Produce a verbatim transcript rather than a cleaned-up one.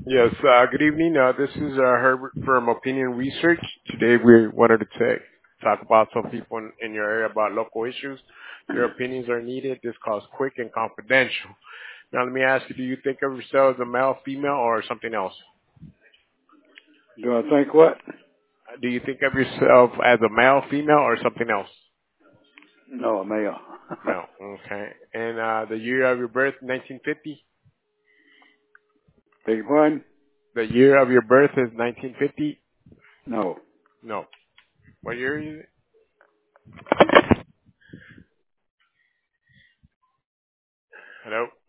Yes, uh, good evening. Uh, this is uh, Herbert from Opinion Research. Today we wanted to ta- talk about some people in, in your area about local issues. Your opinions are needed. This call is quick and confidential. Now let me ask you, do you think of yourself as a male, female, or something else? Do I think what? Do you think of yourself as a male, female, or something else? No, a male. Male. Okay. And uh, the year of your birth, nineteen fifty? Beg your pardon? The year of your birth is nineteen fifty? No. No. What year is it? Hello?